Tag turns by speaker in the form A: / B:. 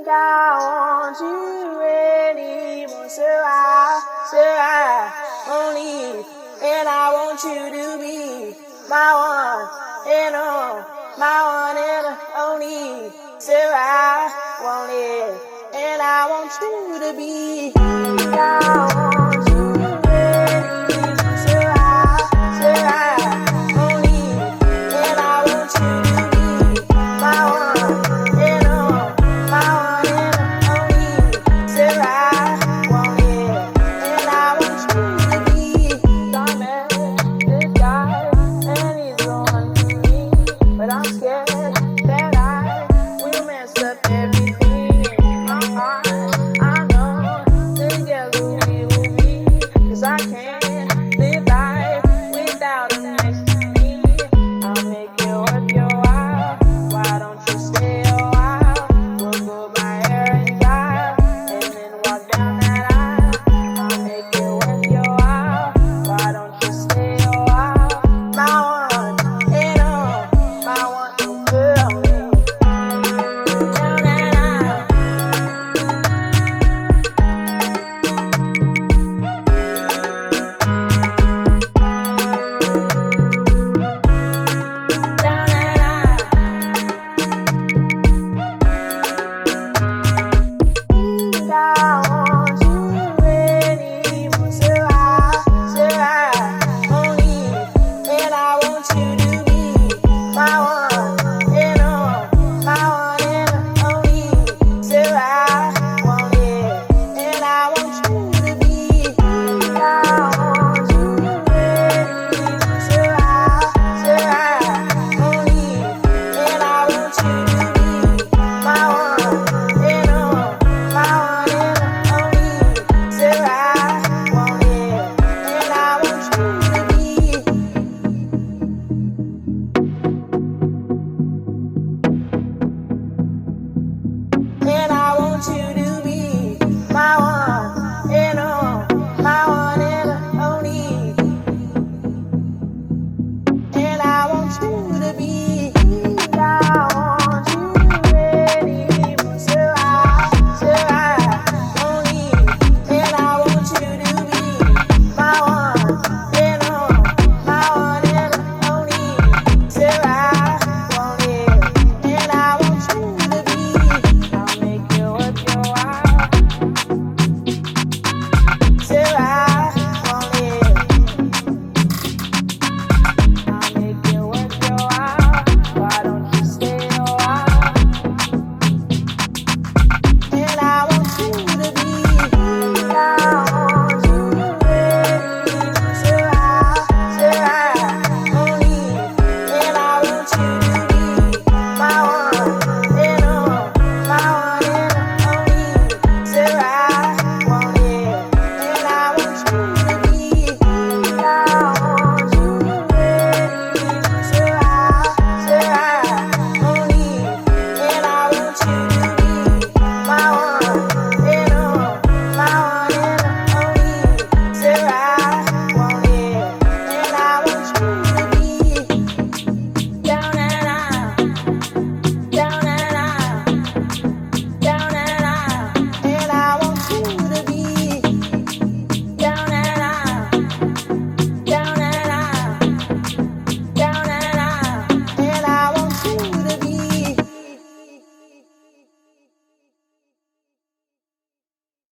A: I want you anymore, so I won't leave. And I want you to be my one and only. So I won't live, and I want you to be. I want you anymore, so I won't leave. And I want you to be my one and only. So I won't live, and I want you to be. I met this guy, and he's the one for me, but I'm scared that I will mess up everything in my heart. I know together we will be, 'cause I can't live life without you next to me. I'll make it worth your while. Why don't you stay a while? We'll go by air and drive, and then walk down that aisle. I'll make it worth your while. Why don't you stay a while? My one and only. Down that aisle. Down that aisle. I want you anymore, so I won't leave. And I want you to be my one and only. So I won't live, and I want you to be. I want you anymore, so I won't leave. And I want you to be my one and only. So I won't live, and I want you to be. And I want you to